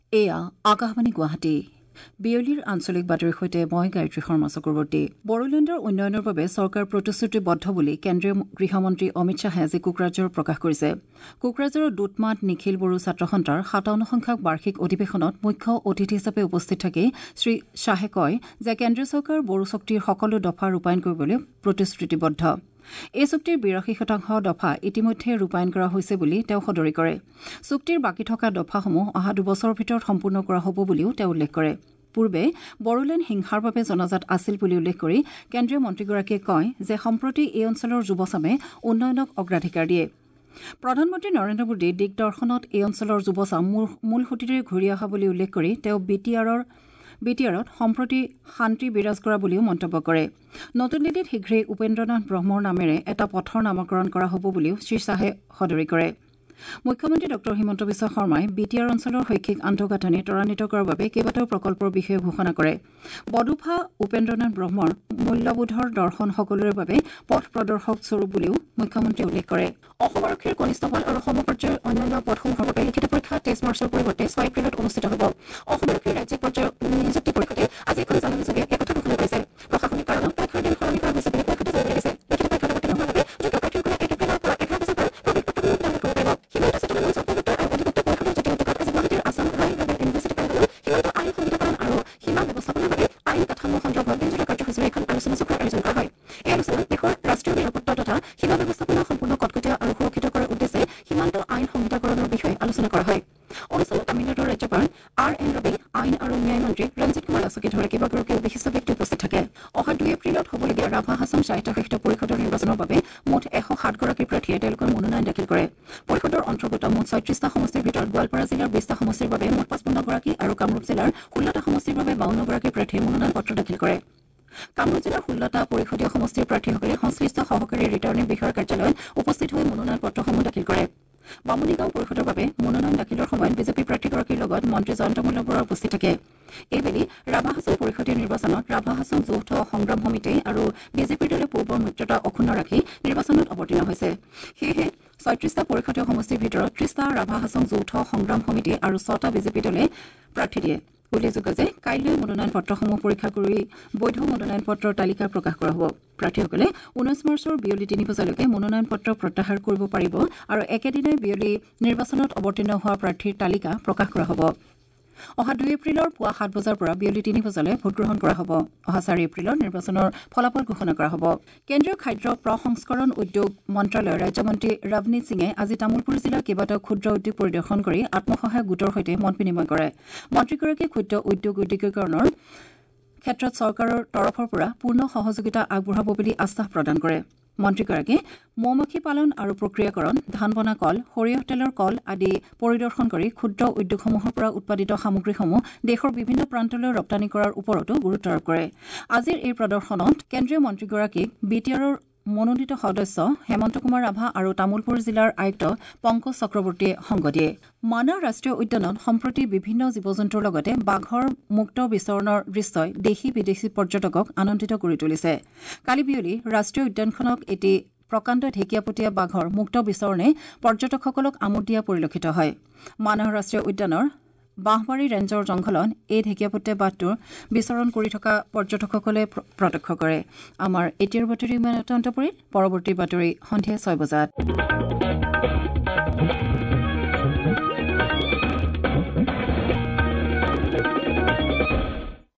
এয়া আকাশবাণী গুৱাহাটী বিয়লিৰ আঞ্চলিক বাতৰিৰ সৈতে মই গায়ত্ৰী শৰ্মা চক্ৰৱৰ্তী। বড়োলেণ্ডৰ উন্নয়নৰ বাবে চৰকাৰ প্ৰতিশ্ৰুতিবদ্ধ বুলি কেন্দ্ৰীয় গৃহমন্ত্ৰী অমিত শ্বাহে আজি কোকৰাঝাৰত প্ৰকাশ কৰিছে। কোকৰাঝাৰৰ দুধমাত নিখিল বড়ো ছাত্ৰ সন্থাৰ ৫৭ সংখ্যক বাৰ্ষিক অধিৱেশনত মুখ্য অতিথি হিচাপে উপস্থিত থাকি শ্ৰীশ্বাহে কয় যে কেন্দ্ৰীয় চৰকাৰ বড়ো চুক্তিৰ সকলো দফা ৰূপায়ণ কৰিবলৈ প্ৰতিশ্ৰুতিবদ্ধ। এই চুক্তিৰ ৮২% দফা ইতিমধ্যে ৰূপায়ণ কৰা হৈছে বুলি তেওঁ সদৰি কৰে। চুক্তিৰ বাকী থকা দফাসমূহ অহা দুবছৰৰ ভিতৰত সম্পূৰ্ণ কৰা হ'ব বুলিও তেওঁ উল্লেখ কৰে। পূৰ্বে বড়োলেণ্ড হিংসাৰ বাবে জনাজাত আছিল বুলি উল্লেখ কৰি কেন্দ্ৰীয় মন্ত্ৰীগৰাকীয়ে কয় যে সম্প্ৰতি এই অঞ্চলৰ যুৱচামে উন্নয়নক অগ্ৰাধিকাৰ দিয়ে। প্ৰধানমন্ত্ৰী নৰেন্দ্ৰ মোদীৰ দিগদৰ্শনত এই অঞ্চলৰ যুৱচাম মূল সুঁতিৰে ঘূৰি অহা বুলি উল্লেখ কৰি তেওঁ বিটিআৰত সম্প্ৰতি শান্তি বিৰাজ কৰা বুলিও মন্তব্য কৰে। নতুন দিল্লীত শীঘ্ৰেই উপেন্দ্ৰনাথ ব্ৰহ্মৰ নামেৰে এটা পথৰ নামকৰণ কৰা হ'ব বুলিও শ্ৰীশ্বাহে সদৰি কৰে। মুখ্যমন্ত্ৰী ড হিমন্ত বিশ্ব শৰ্মাই বিটিআৰ অঞ্চলৰ শৈক্ষিক আন্তঃগাঁথনি ত্বৰান্বিত কৰাৰ বাবে কেইবাটাও প্ৰকল্পৰ বিষয়ে ঘোষণা কৰে। বডোফা উপেন্দ্ৰনাথ ব্ৰহ্মৰ মূল্যবোধৰ দৰ্শন সকলোৰে বাবে পথ প্ৰদৰ্শক স্বৰূপ বুলিও মুখ্যমন্ত্ৰীয়ে উল্লেখ কৰে। অসম আৰক্ষীৰ কনিষ্টবল আৰু সমপৰ্যায়ৰ অন্যান্য পদসমূহৰ বাবে লিখিত পৰীক্ষা ২৩ মাৰ্চৰ পৰিৱৰ্তে ৬ এপ্ৰিলত অনুষ্ঠিত হ'ব। অসম আৰক্ষীৰ ৰাজ্যিক পৰ্যায়ৰ নিযুক্তি পৰিষদে আজি এখন জাননীযোগে এই কথা ঘোষণা কৰিছে। প্ৰশাসনিক কাৰণত পৰীক্ষাৰ দিন সলনি কৰা হৈছে বুলি পৰিষদে জানিয়ে দিছে। লিখিত পৰীক্ষাত অৱতীৰ্ণ হোৱাৰ বাবে যোগ্য প্ৰাৰ্থীসকলে ১ এপ্ৰিলৰ পৰা ১১ বজাৰ পৰা প্ৰৱেশ পত্ৰ ডাউনলোড কৰিব পাৰিব। সীমান্ত চেতনা মঞ্চ উপভোক্তা আৰু অধিভুক্ত পৰিষদৰ যুটীয়া উদ্যোগত আজি গুৱাহাটীৰ আছাম ৰায় গ্ল'বেল ইউনিভাৰ্চিটি প্ৰাংগণত সীমান্ত আইন সংহিতাকৰণ আৰু সীমা ব্যৱস্থাপনাৰ বাবে আইন কাঠামো সন্দৰ্ভত দিনজোৰা কাৰ্যসূচীৰ এখন আলোচনাচক্ৰৰ আয়োজন কৰা হয়। এই আলোচনাত দেশৰ ৰাষ্ট্ৰীয় নিৰাপত্তা তথা সীমা ব্যৱস্থাপনা সম্পূৰ্ণ কটকটীয়া আৰু সুৰক্ষিত কৰাৰ উদ্দেশ্যে সীমান্ত আইন সংহিতাকৰণৰ বিষয়ে আলোচনা কৰা হয়। অনুষ্ঠানত তামিলনাডুৰ ৰাজ্যপাল RN ৰবি, আইন আৰু ন্যায় মন্ত্ৰী ৰঞ্জিত কুমাৰ দাসকে ধৰি কেইবাগৰাকীও বিশিষ্ট ব্যক্তি উপস্থিত থাকে। অহা ২ এপ্ৰিলত হ'বলগীয়া ৰাভা হাছং স্বায়ত্তশাসিত পৰিষদৰ নিৰ্বাচনৰ বাবে মুঠ ১০৭গৰাকী প্ৰাৰ্থীয়ে তেওঁলোকৰ মনোনয়ন দাখিল কৰে। পৰিষদৰ অন্তৰ্গত মুঠ ৩৬টা সমষ্টিৰ ভিতৰত গোৱালপাৰা জিলাৰ ২০টা সমষ্টিৰ বাবে মুঠ ৫৫গৰাকী আৰু কামৰূপ জিলাৰ ১৬টা সমষ্টিৰ বাবে ৫২গৰাকী প্ৰাৰ্থীয়ে মনোনয়ন পত্ৰ দাখিল কৰে। কামৰূপ জিলাৰ ১৬টা পৰিষদীয় সমষ্টিৰ প্ৰাৰ্থীসকলে সংশ্লিষ্ট সহকাৰী ৰিটাৰ্ণিং বিষয়াৰ কাৰ্যালয়ত উপস্থিত হৈ মনোনয়ন পত্ৰসমূহ দাখিল কৰে। বামুণীগাঁও পৰিষদৰ বাবে মনোনয়ন দাখিলৰ সময়ত বিজেপি প্ৰাৰ্থীগৰাকীৰ লগত মন্ত্ৰী জয়ন্ত মল্ল বৰা উপস্থিত থাকে। এইবেলি ৰাভা হাছং পৰিষদীয় নিৰ্বাচনত ৰাভা হাছং যৌথ সংগ্ৰাম সমিতি আৰু বিজেপিৰ দলে পূৰ্বৰ মিত্ৰতা অক্ষুণ্ণ ৰাখি নিৰ্বাচনত অৱতীৰ্ণ হৈছে। সেয়েহে ৩৬টা পৰিষদীয় সমষ্টিৰ ভিতৰত ৩০টা ৰাভা হাছং যৌথ সংগ্ৰাম সমিতি আৰু ৬টা বিজেপি দলে প্ৰাৰ্থী দিয়ে। উল্লেখযোগ্য যে কাইলৈ মনোনয়ন পত্ৰসমূহ পৰীক্ষা কৰি বৈধ মনোনয়ন পত্ৰৰ তালিকা প্ৰকাশ কৰা হ'ব। প্ৰাৰ্থীসকলে ১৯ মাৰ্চৰ বিয়লি ৩ বজালৈকে মনোনয়ন পত্ৰ প্ৰত্যাহাৰ কৰিব পাৰিব আৰু একেদিনাই বিয়লি নিৰ্বাচনত অৱতীৰ্ণ হোৱা প্ৰাৰ্থীৰ তালিকা প্ৰকাশ কৰা হ'ব। অহা ২ এপ্ৰিলৰ পুৱা ৭ বজাৰ পৰা বিয়লি ৩ বজালৈ ভোটগ্ৰহণ কৰা হ'ব। অহা ৪ এপ্ৰিলত নিৰ্বাচনৰ ফলাফল ঘোষণা কৰা হ'ব। কেন্দ্ৰীয় খাদ্য প্ৰসংস্কৰণ উদ্যোগ মন্ত্ৰালয়ৰ ৰাজ্যমন্ত্ৰী ৰৱনীত সিঙে আজি তামুলপুৰ জিলাৰ কেইবাটাও ক্ষুদ্ৰ উদ্যোগ পৰিদৰ্শন কৰি আত্মসহায়ক গোটৰ সৈতে মত বিনিময় কৰে। মন্ত্ৰীগৰাকীয়ে ক্ষুদ্ৰ উদ্যোগ উদ্যোগীকৰণৰ ক্ষেত্ৰত চৰকাৰৰ তৰফৰ পৰা পূৰ্ণ সহযোগিতা আগবঢ়াব বুলি আশ্বাস প্ৰদান কৰে। মন্ত্ৰীগৰাকীয়ে মৌমাখি পালন আৰু প্ৰক্ৰিয়াকৰণ, ধান বনা কল, সৰিয়হ তেলৰ কল আদি পৰিদৰ্শন কৰি ক্ষুদ্ৰ উদ্যোগসমূহৰ পৰা উৎপাদিত সামগ্ৰীসমূহ দেশৰ বিভিন্ন প্ৰান্তলৈ ৰপ্তানি কৰাৰ ওপৰতো গুৰুত্ব আৰোপ কৰে। আজিৰ এই প্ৰদৰ্শনত কেন্দ্ৰীয় মন্ত্ৰীগৰাকীক বিটিআৰৰ মনোনীত সদস্য হেমন্ত কুমাৰ ৰাভা আৰু তামুলপুৰ জিলাৰ আয়ুক্ত পংকজ চক্ৰৱৰ্তীয়ে সংগ দিয়ে। মানাহ ৰাষ্ট্ৰীয় উদ্যানত সম্প্ৰতি বিভিন্ন জীৱ-জন্তুৰ লগতে বাঘৰ মুক্ত বিচৰণৰ দৃশ্যই দেশী বিদেশী পৰ্যটকক আনন্দিত কৰি তুলিছে। কালি বিয়লি ৰাষ্ট্ৰীয় উদ্যানখনক এটি প্ৰকাণ্ড ঢেকীয়াপতীয়া বাঘৰ মুক্ত বিচৰণে পৰ্যটকসকলক আমোদ দিয়া পৰিলক্ষিত হয়। মানাহ ৰাষ্ট্ৰীয় উদ্যানৰ বাঁহবাৰী ৰেঞ্জৰ জংঘলত এই ঢেকীয়াপতীয়া বাঘটোৰ বিচৰণ কৰি থকা পৰ্যটকসকলে প্ৰত্যক্ষ কৰে। আমাৰ এতিয়াৰ বাতৰি ইমানতে অন্ত পৰিল। পৰৱৰ্তী বাতৰি সন্ধিয়া ৬ বজাত।